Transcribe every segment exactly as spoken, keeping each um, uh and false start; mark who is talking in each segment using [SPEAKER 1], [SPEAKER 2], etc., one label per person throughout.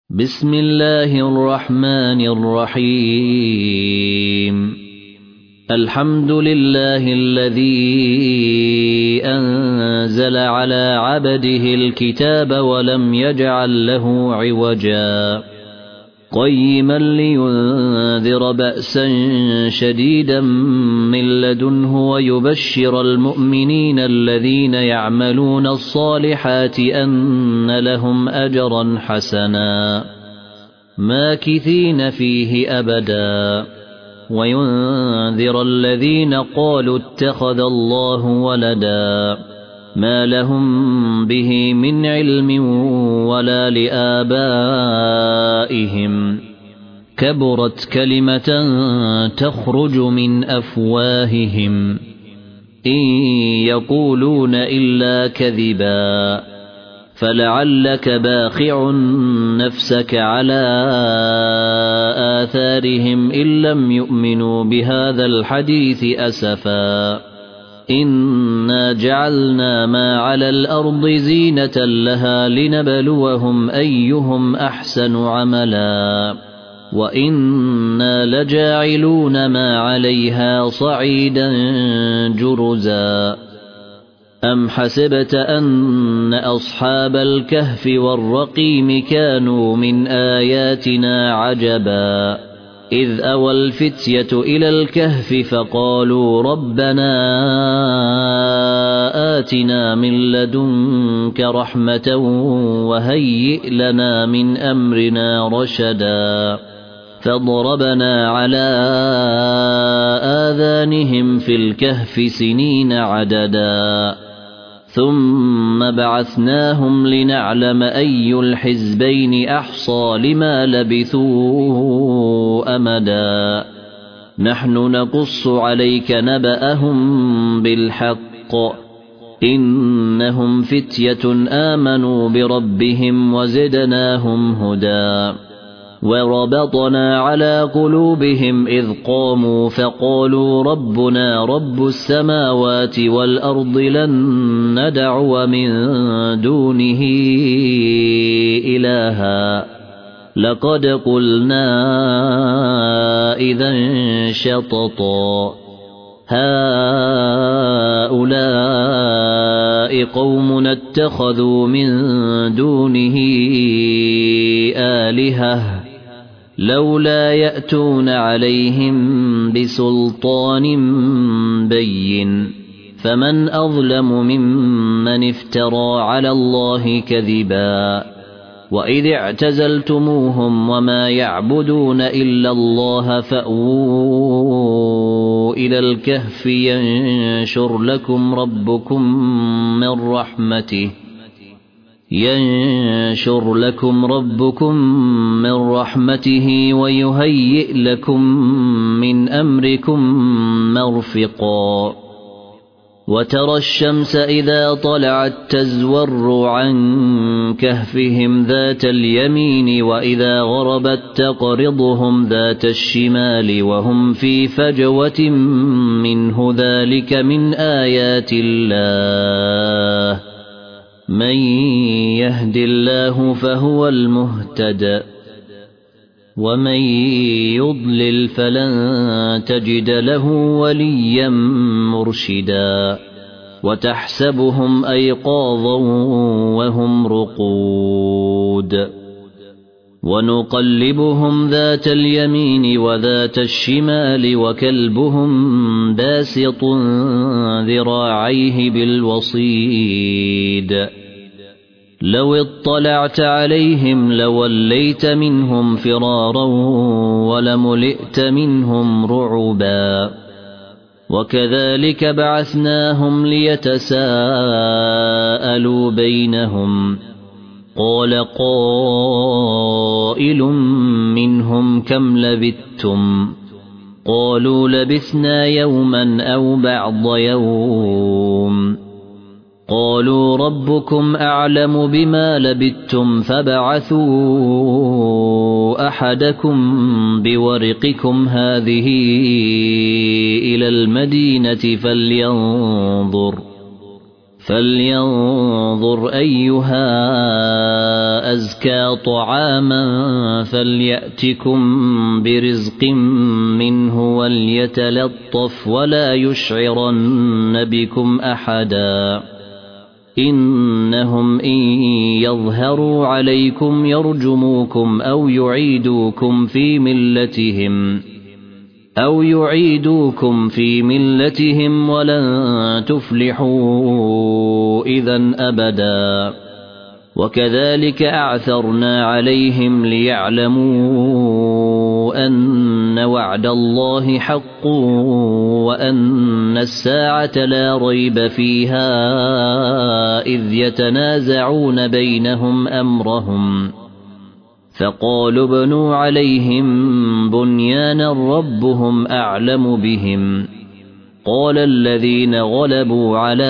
[SPEAKER 1] بسم الله الرحمن الرحيم الحمد لله الذي أنزل على عبده الكتاب ولم يجعل له عوجا قيما لينذر بأسا شديدا من لدنه ويبشر المؤمنين الذين يعملون الصالحات أن لهم أجرا حسنا ماكثين فيه أبدا وينذر الذين قالوا اتخذ الله ولدا ما لهم به من علم ولا لآبائهم كبرت كلمة تخرج من أفواههم إن يقولون إلا كذبا فلعلك باخع نفسك على آثارهم إن لم يؤمنوا بهذا الحديث أسفا إنا جعلنا ما على الأرض زينة لها لنبلوهم أيهم أحسن عملا وإنا لجاعلون ما عليها صعيدا جرزا أم حسبت أن أصحاب الكهف والرقيم كانوا من آياتنا عجبا إذ أوى الفتية إلى الكهف فقالوا ربنا آتنا من لدنك رحمة وهيئ لنا من أمرنا رشدا فضربنا على آذانهم في الكهف سنين عددا ثم بعثناهم لنعلم أي الحزبين أحصى لما لبثوا أمدا نحن نقص عليك نبأهم بالحق إنهم فتية آمنوا بربهم وزدناهم هدى وربطنا على قلوبهم إذ قاموا فقالوا ربنا رب السماوات والأرض لن ندعو من دونه إلها لقد قلنا إذا شططا هؤلاء قومنا اتخذوا من دونه آلهة لولا يأتون عليهم بسلطان بين فمن أظلم ممن افترى على الله كذبا وإذ اعتزلتموهم وما يعبدون إلا الله فأووا إلى الكهف ينشر لكم ربكم من رحمته ينشر لكم ربكم من رحمته ويهيئ لكم من أمركم مرفقا وترى الشمس إذا طلعت تزور عن كهفهم ذات اليمين وإذا غربت تقرضهم ذات الشمال وهم في فجوة منه ذلك من آيات الله من يهد الله فهو المهتد ومن يضلل فلن تجد له وليا مرشدا وتحسبهم أيقاظا وهم رقود ونقلبهم ذات اليمين وذات الشمال وكلبهم باسط ذراعيه بالوصيد لو اطلعت عليهم لوليت منهم فرارا ولملئت منهم رعبا وكذلك بعثناهم ليتساءلوا بينهم قال قائل منهم كم لبثتم قالوا لبثنا يوما أو بعض يوم قالوا ربكم أعلم بما لبثتم فابعثوا أحدكم بورقكم هذه إلى المدينة فلينظر فلينظر أيها أزكى طعاما فليأتكم برزق منه وليتلطف ولا يشعرن بكم أحدا إنهم إن يظهروا عليكم يرجموكم أو يعيدوكم في ملتهم أو يعيدوكم في ملتهم ولن تفلحوا إذا أبدا وكذلك أعثرنا عليهم ليعلموا أن وعد الله حق وأن الساعة لا ريب فيها إذ يتنازعون بينهم أمرهم فقالوا ابنوا عليهم بنيانا ربهم أعلم بهم قال الذين غلبوا على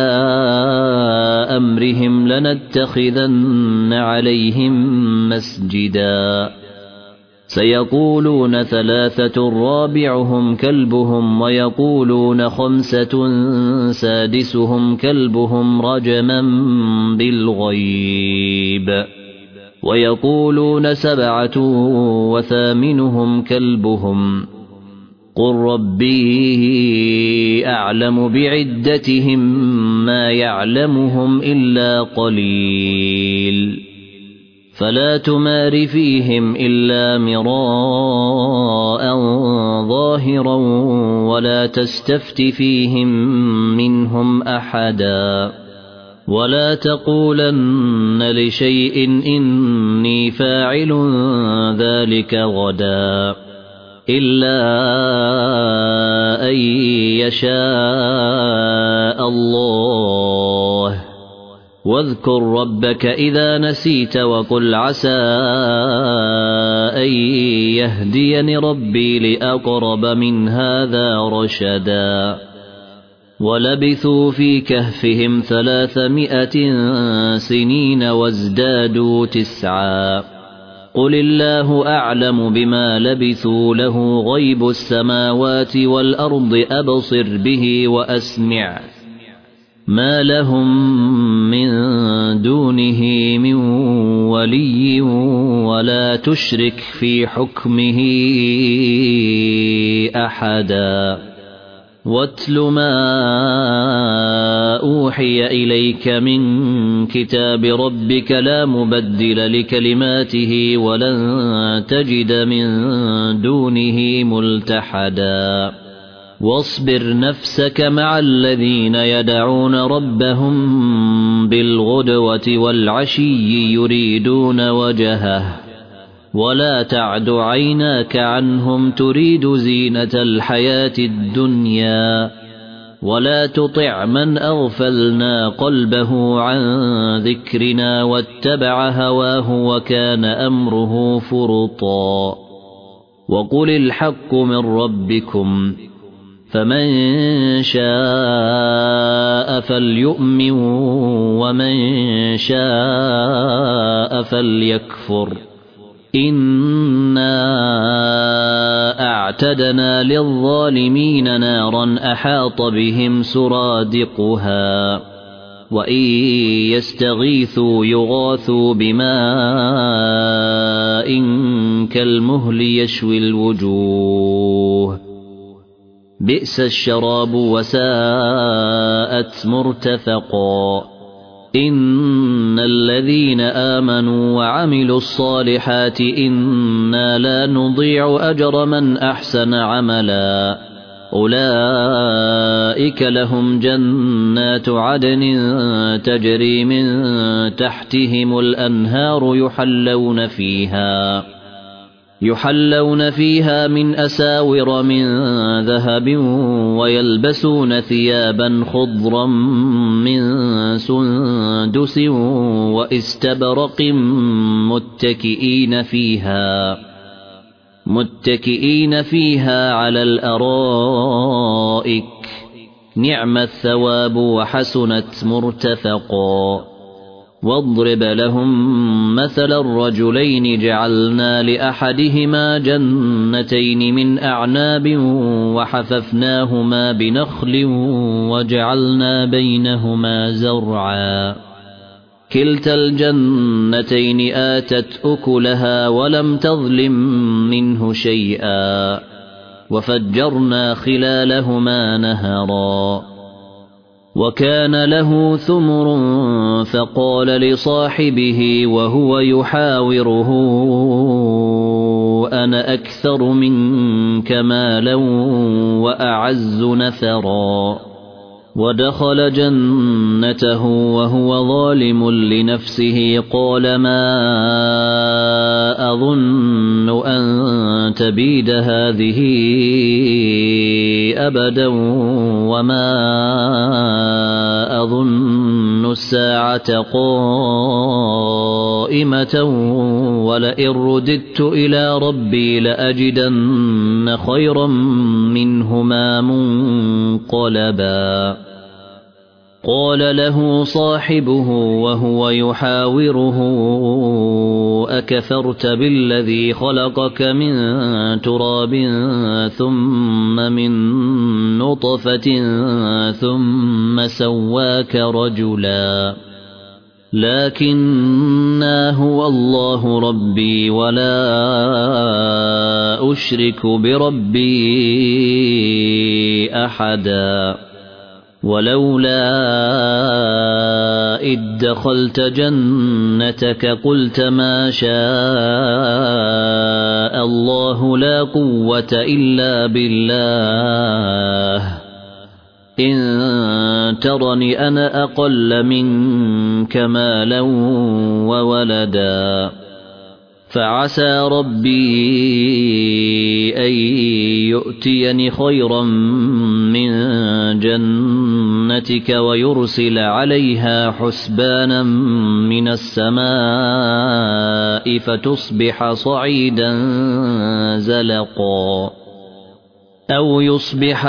[SPEAKER 1] أمرهم لنتخذن عليهم مسجدا سيقولون ثلاثة رابعهم كلبهم ويقولون خمسة سادسهم كلبهم رجما بالغيب ويقولون سبعة وثامنهم كلبهم قل ربي أعلم بعدتهم ما يعلمهم إلا قليل فلا تمار فيهم إلا مراء ظاهرا ولا تستفت فيهم منهم أحدا ولا تقولن لشيء إني فاعل ذلك غدا إلا أن يشاء الله واذكر ربك إذا نسيت وقل عسى أن يهديني ربي لأقرب من هذا رشدا ولبثوا في كهفهم ثلاثمائة سنين وازدادوا تسعا قل الله أعلم بما لبثوا له غيب السماوات والأرض أبصر به وأسمع ما لهم من دونه من ولي ولا تشرك في حكمه أحدا واتل ما أوحي إليك من كتاب ربك لا مبدل لكلماته ولن تجد من دونه ملتحدا واصبر نفسك مع الذين يدعون ربهم بالغدوة والعشي يريدون وجهه ولا تعد عيناك عنهم تريد زينة الحياة الدنيا ولا تطع من أغفلنا قلبه عن ذكرنا واتبع هواه وكان أمره فرطا وقل الحق من ربكم فمن شاء فليؤمن ومن شاء فليكفر إنا أعتدنا للظالمين نارا أحاط بهم سرادقها وإن يستغيثوا يغاثوا بماء كالمهل يشوي الوجوه بئس الشراب وساءت مرتفقا إن الذين آمنوا وعملوا الصالحات إنا لا نضيع أجر من أحسن عملا أولئك لهم جنات عدن تجري من تحتهم الأنهار يحلون فيها يحلون فيها من أساور من ذهب ويلبسون ثيابا خضرا من سندس واستبرق متكئين فيها متكئين فيها على الأرائك نعم الثواب وحسنت مرتفقا واضرب لهم مثل الرجلين جعلنا لأحدهما جنتين من أعناب وحففناهما بنخل وجعلنا بينهما زرعا كلتا الجنتين آتت أكلها ولم تظلم منه شيئا وفجرنا خلالهما نهرا وكان له ثمر فقال لصاحبه وهو يحاوره أنا أكثر منك مالا وأعز نفرا ودخل جنته وهو ظالم لنفسه قال ما أظن أن تبيد هذه أبدا وما أظن الساعة قائمة ولئن رددت إلى ربي لأجدن خيرا منهما منقلبا قال له صاحبه وهو يحاوره أكفرت بالذي خلقك من تراب ثم من نطفة ثم سواك رجلا لكنا هو الله ربي ولا أشرك بربي أحدا ولولا إذ دخلت جنتك قلت ما شاء الله لا قوة إلا بالله إن ترني أنا أقل منك مالا وولدا فعسى ربي أن يؤتيني خيرا من جنتك ويرسل عليها حسبانا من السماء فتصبح صعيدا زلقا أو يصبح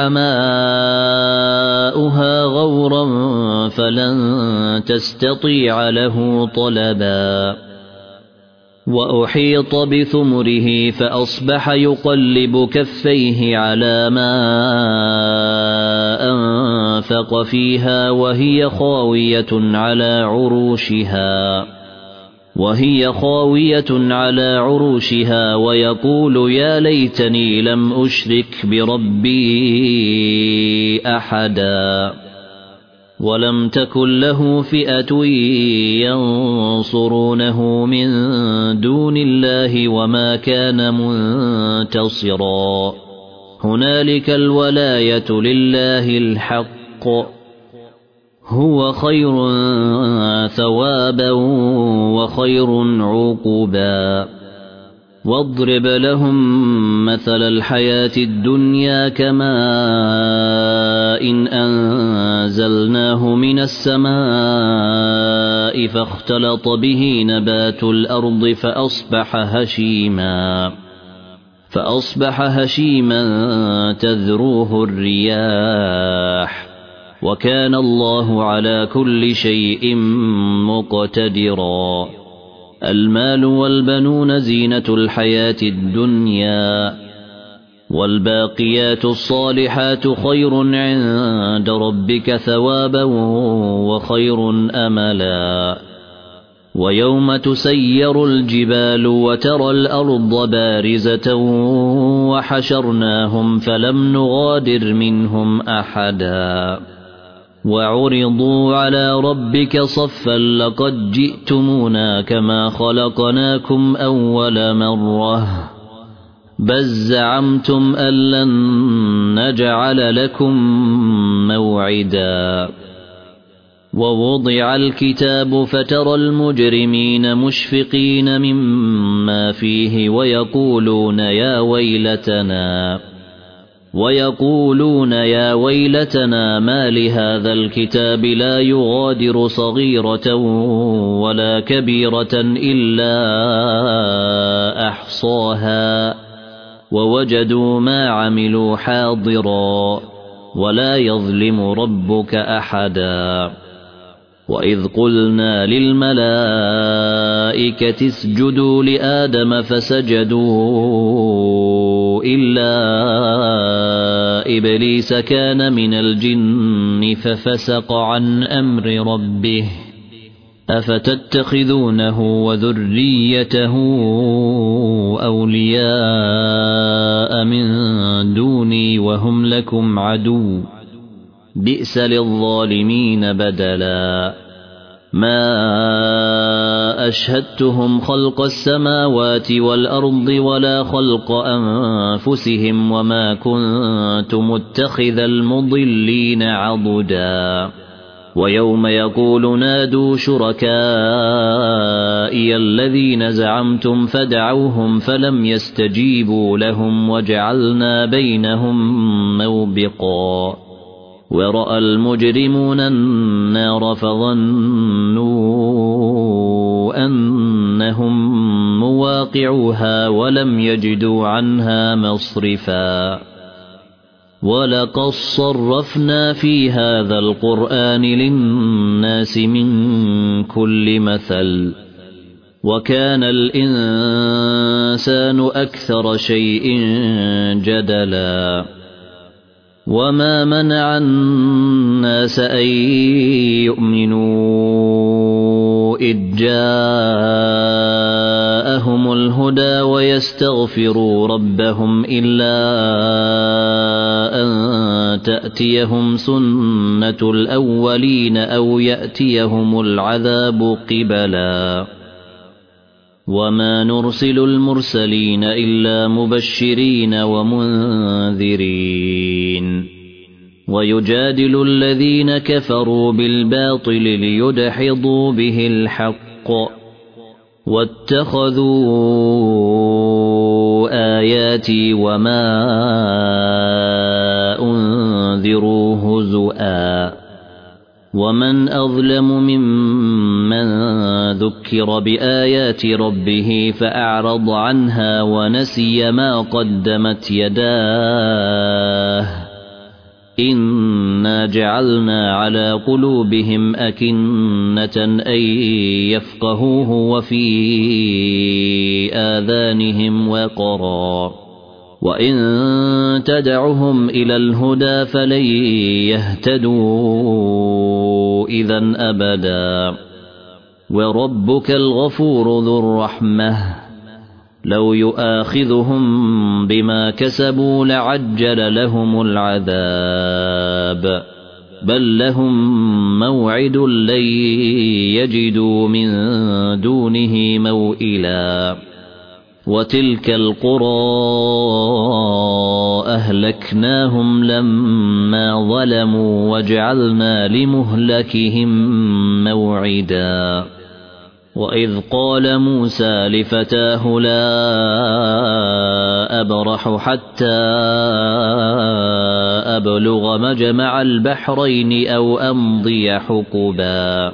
[SPEAKER 1] ماؤها غورا فلن تستطيع له طلبا وأحيط بثمره فأصبح يقلب كفيه على ما أنفق فيها وهي خاوية على عروشها وهي خاوية على عروشها ويقول يا ليتني لم أشرك بربي أحدا ولم تكن له فئة ينصرونه من دون الله وما كان منتصرا هنالك الولاية لله الحق هو خير ثوابا وخير عقبا واضرب لهم مثل الحياة الدنيا كماء إن أنزلناه من السماء فاختلط به نبات الأرض فأصبح هشيما فأصبح هشيما تذروه الرياح وكان الله على كل شيء مقتدرا المال والبنون زينة الحياة الدنيا والباقيات الصالحات خير عند ربك ثوابا وخير أملا ويوم تسير الجبال وترى الأرض بارزة وحشرناهم فلم نغادر منهم أحدا وعرضوا على ربك صفا لقد جئتمونا كما خلقناكم أول مرة بل زعمتم أن لن نجعل لكم موعدا ووضع الكتاب فترى المجرمين مشفقين مما فيه ويقولون يا ويلتنا ويقولون يا ويلتنا ما لهذا الكتاب لا يغادر صغيرة ولا كبيرة إلا أحصاها ووجدوا ما عملوا حاضرا ولا يظلم ربك أحدا وإذ قلنا للملائكة اسجدوا لآدم فسجدوا إلا إبليس كان من الجن ففسق عن أمر ربه أفتتخذونه وذريته أولياء من دوني وهم لكم عدو بئس للظالمين بدلا ما أشهدتهم خلق السماوات والأرض ولا خلق أنفسهم وما كنت متخذ المضلين عضدا ويوم يقول نادوا شركائي الذين زعمتم فدعوهم فلم يستجيبوا لهم وجعلنا بينهم موبقا ورأى المجرمون النار فظنوا أنهم مواقعوها ولم يجدوا عنها مصرفا ولقد صرفنا في هذا القرآن للناس من كل مثل وكان الإنسان أكثر شيء جدلا وما منع الناس أن يؤمنوا إذ جاءهم الهدى ويستغفروا ربهم إلا أن تأتيهم سنة الأولين أو يأتيهم العذاب قبلا وما نرسل المرسلين إلا مبشرين ومنذرين ويجادل الذين كفروا بالباطل ليدحضوا به الحق واتخذوا آياتي وما أنذروا هزؤا ومن أظلم ممن ذكر بآيات ربه فأعرض عنها ونسي ما قدمت يداه إنا جعلنا على قلوبهم أكنة أن يفقهوه وفي آذانهم وقرا وإن تدعهم إلى الهدى فلن يهتدوا إذا أبدا وربك الغفور ذو الرحمة لو يؤاخذهم بما كسبوا لعجل لهم العذاب بل لهم موعد لن يجدوا من دونه موئلا وتلك القرى أهلكناهم لما ظلموا وجعلنا لمهلكهم موعدا وإذ قال موسى لفتاه لا أبرح حتى أبلغ مجمع البحرين أو أمضي حقبا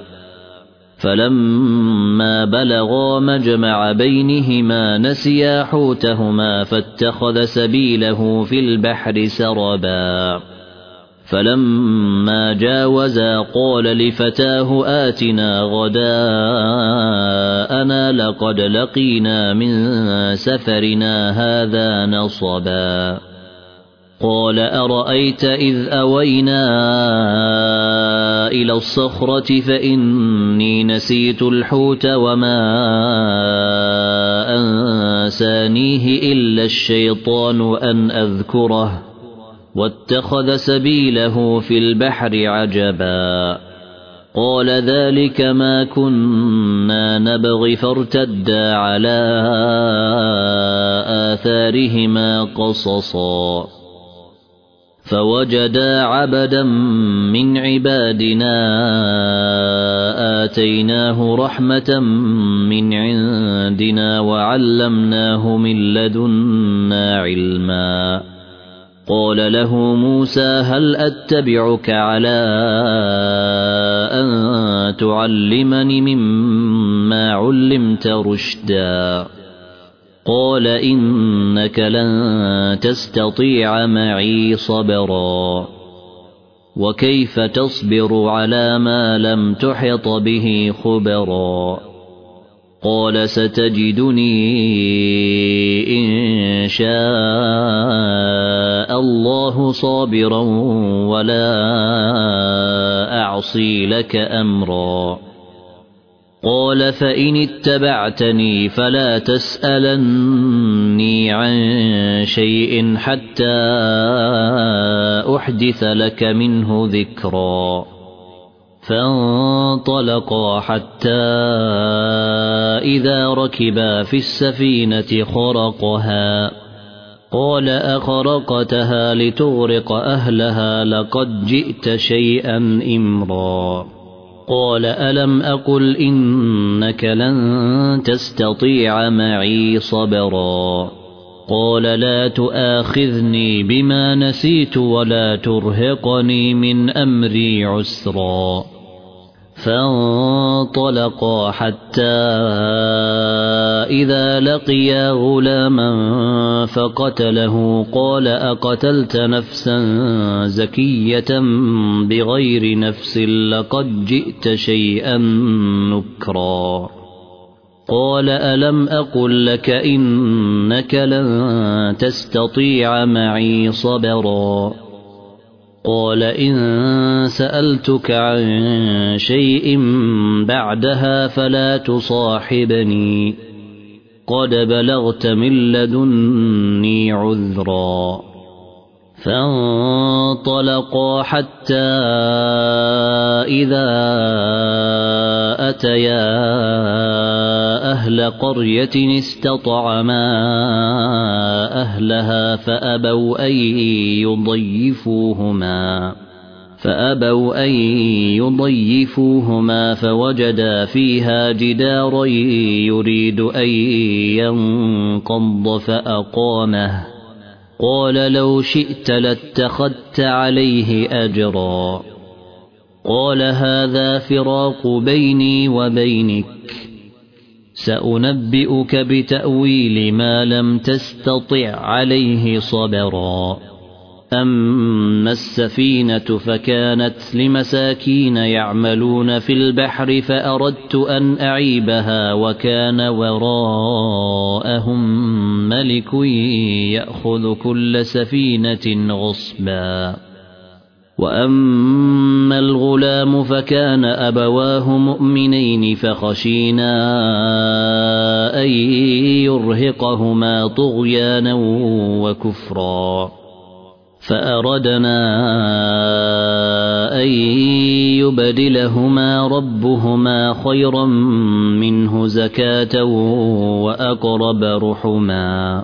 [SPEAKER 1] فلما بلغا مجمع بينهما نسيا حوتهما فاتخذ سبيله في البحر سربا فلما جاوزا قال لفتاه آتنا غداءنا لقد لقينا من سفرنا هذا نصبا قال أرأيت إذ أوينا إلى الصخرة فإني نسيت الحوت وما أنسانيه إلا الشيطان أن أذكره واتخذ سبيله في البحر عجبا قال ذلك ما كنا نبغي فارتدا على آثارهما قصصا فوجدا عبدا من عبادنا آتيناه رحمة من عندنا وعلمناه من لدنا علما قال له موسى هل أتبعك على أن تعلمني مما علمت رشدا قال إنك لن تستطيع معي صبرا وكيف تصبر على ما لم تحط به خبرا قال ستجدني إن شاء الله صابرا ولا أعصي لك أمرا قال فإن اتبعتني فلا تسألني عن شيء حتى أحدث لك منه ذكرا فانطلقا حتى إذا ركبا في السفينة خرقها قال أخرقتها لتغرق أهلها لقد جئت شيئا إمرا قال ألم أقل إنك لن تستطيع معي صبرا قال لا تؤاخذني بما نسيت ولا ترهقني من أمري عسرا فانطلقا حتى إذا لقيا غلاما فقتله قال أقتلت نفسا زكية بغير نفس لقد جئت شيئا نكرا قال ألم أقل لك إنك لن تستطيع معي صبرا قال إن سألتك عن شيء بعدها فلا تصاحبني قد بلغت من لدني عذرا فانطلقا حتى إذا أتيا أهل قرية استطعما أهلها فأبوا أن يضيفوهما فأبوا أن يضيفوهما فوجدا فيها جدارا يريد أن ينقض فأقامه قال لو شئت لاتخذت عليه أجرا قال هذا فراق بيني وبينك سأنبئك بتأويل ما لم تستطع عليه صبرا أما السفينة فكانت لمساكين يعملون في البحر فأردت أن أعيبها وكان وراءهم ملك يأخذ كل سفينة غصبا وأما الغلام فكان أبواه مؤمنين فخشينا أن يرهقهما طغيانا وكفرا فأردنا أن يبدلهما ربهما خيرا منه زكاة وأقرب رحما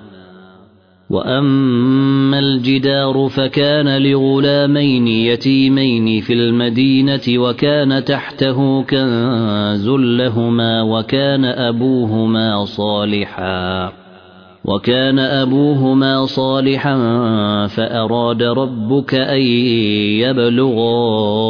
[SPEAKER 1] وأما الجدار فكان لغلامين يتيمين في المدينة وكان تحته كنز لهما وكان أبوهما صالحا وكان أبوهما صالحا فأراد ربك أن يبلغا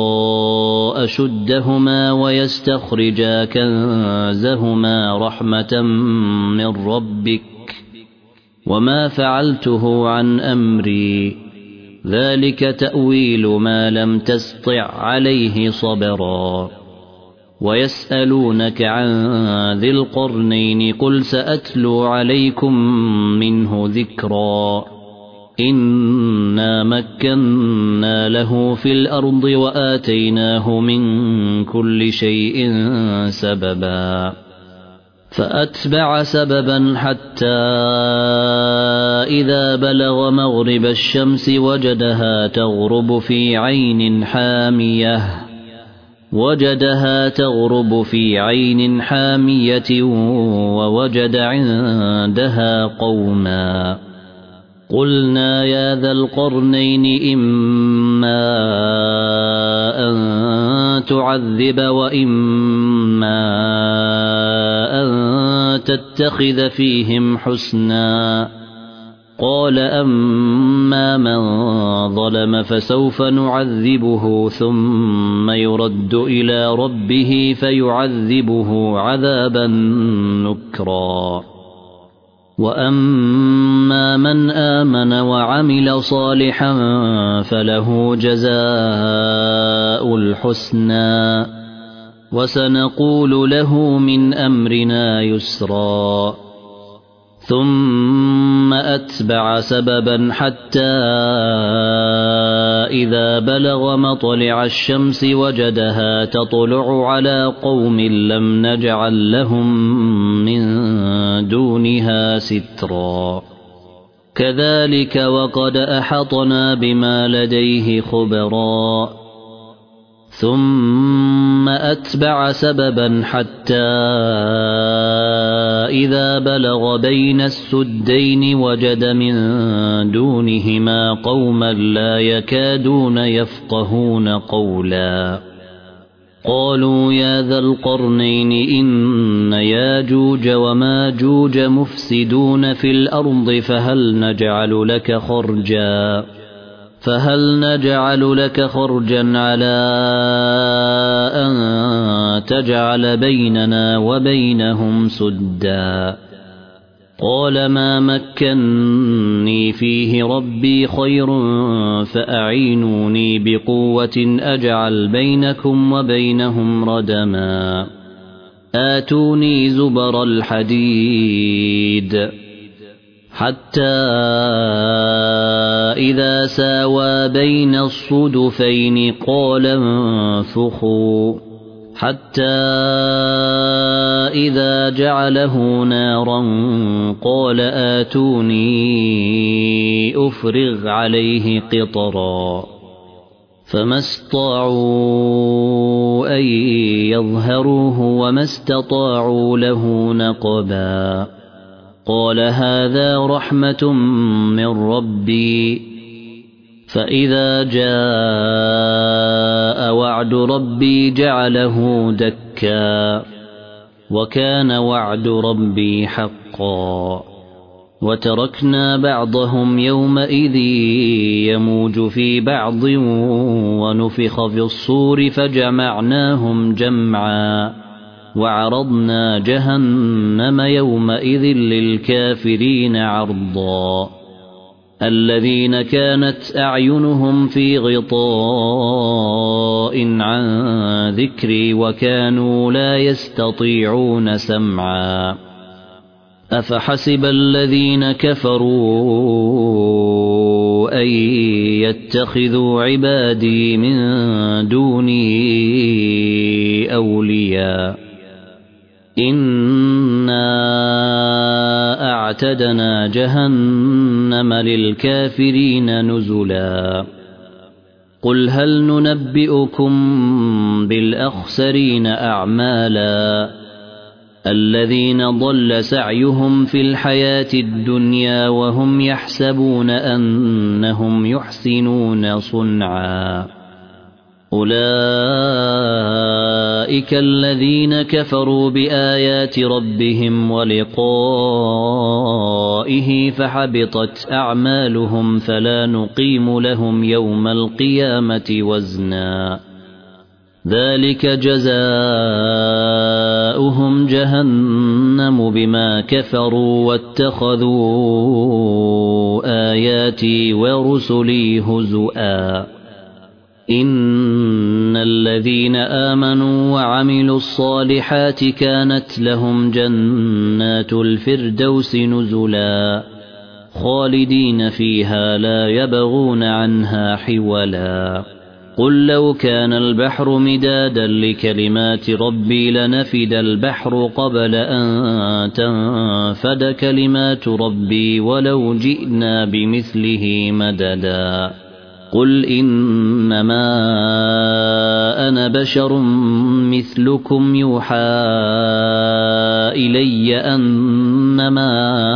[SPEAKER 1] أشدهما ويستخرجا كنزهما رحمة من ربك وما فعلته عن أمري ذلك تأويل ما لم تستطع عليه صبرا ويسألونك عن ذي القرنين قل سأتلو عليكم منه ذكرا إنا مكنا له في الأرض وآتيناه من كل شيء سببا فأتبع سببا حتى إذا بلغ مغرب الشمس وجدها تغرب في عين حامية وجدها تغرب في عين حامية ووجد عندها قوما قلنا يا ذا القرنين إما أن تعذب وإما أن تتخذ فيهم حسنا قال أما من ظلم فسوف نعذبه ثم يرد إلى ربه فيعذبه عذابا نكرا وأما فأما من آمن وعمل صالحا فله جزاء الحسنى وسنقول له من أمرنا يسرا ثم أتبع سببا حتى إذا بلغ مطلع الشمس وجدها تطلع على قوم لم نجعل لهم من دونها سترا كذلك وقد أحطنا بما لديه خبرا ثم أتبع سببا حتى إذا بلغ بين السدين وجد من دونهما قوما لا يكادون يفقهون قولا قالوا يا ذا القرنين إن ياجوج وماجوج مفسدون في الأرض فهل نجعل لك خرجا فهل نجعل لك خرجا على أن تجعل بيننا وبينهم سدا قال ما مكني فيه ربي خير فأعينوني بقوة أجعل بينكم وبينهم ردما آتوني زبر الحديد حتى إذا ساوى بين الصدفين قال انفخوا حتى إذا جعله نارا قال آتوني أفرغ عليه قطرا فما استطاعوا أن يظهروه وما استطاعوا له نقبا قال هذا رحمة من ربي فإذا جاء وعد ربي جعله دكا وكان وعد ربي حقا وتركنا بعضهم يومئذ يموج في بعض ونفخ في الصور فجمعناهم جمعا وعرضنا جهنم يومئذ للكافرين عرضا الذين كانت أعينهم في غطاء عن ذكري وكانوا لا يستطيعون سمعا أفحسب الذين كفروا أن يتخذوا عبادي من دوني أولياء إنا أعتدنا جهنم للكافرين نزلا قل هل ننبئكم بالأخسرين أعمالا الذين ضل سعيهم في الحياة الدنيا وهم يحسبون أنهم يحسنون صنعا أولئك الذين كفروا بآيات ربهم ولقائه فحبطت أعمالهم فلا نقيم لهم يوم القيامة وزنا ذلك جزاؤهم جهنم بما كفروا واتخذوا آياتي ورسلي هزؤا إن الذين آمنوا وعملوا الصالحات كانت لهم جنات الفردوس نزلا خالدين فيها لا يبغون عنها حولا قل لو كان البحر مدادا لكلمات ربي لنفد البحر قبل أن تنفد كلمات ربي ولو جئنا بمثله مددا قل إنما أنا بشر مثلكم يوحى إلي أنما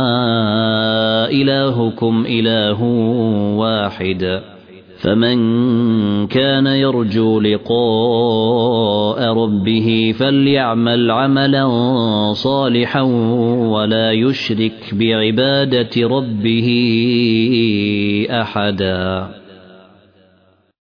[SPEAKER 1] إلهكم إله واحد فمن كان يرجو لقاء ربه فليعمل عملا صالحا ولا يشرك بعبادة ربه أحدا